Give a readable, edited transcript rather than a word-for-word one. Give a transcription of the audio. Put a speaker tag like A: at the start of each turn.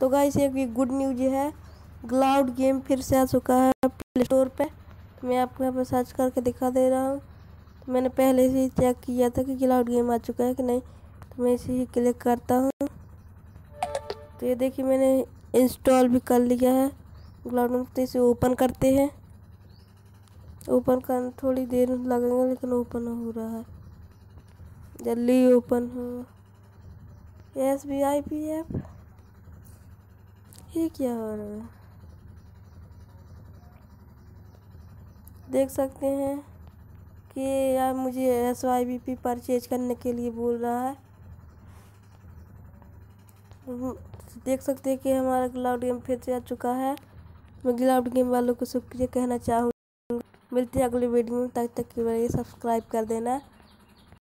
A: तो गाइस एक ये गुड न्यूज है, क्लाउड गेम फिर से आ चुका है प्ले स्टोर पे। तो मैं आपको यहाँ पर सर्च करके दिखा दे रहा हूँ। तो मैंने पहले से ही चेक किया था कि क्लाउड गेम आ चुका है कि नहीं, तो मैं इसे ही क्लिक करता हूँ। तो ये देखिए मैंने इंस्टॉल भी कर लिया है क्लाउड गेम। तो इसे ओपन करते हैं। ओपन करने थोड़ी देर लगेगा लेकिन ओपन हो रहा है, जल्दी ओपन हो। SBIPF ये क्या हो रहा है, देख सकते हैं कि यार मुझे SYBP परचेज करने के लिए बोल रहा है। देख सकते हैं कि हमारा क्लाउड गेम फिर से आ चुका है। मैं क्लाउड गेम वालों को शुक्रिया कहना चाहूँगा। मिलते हैं अगले वीडियो में, तब तक के लिए सब्सक्राइब कर देना।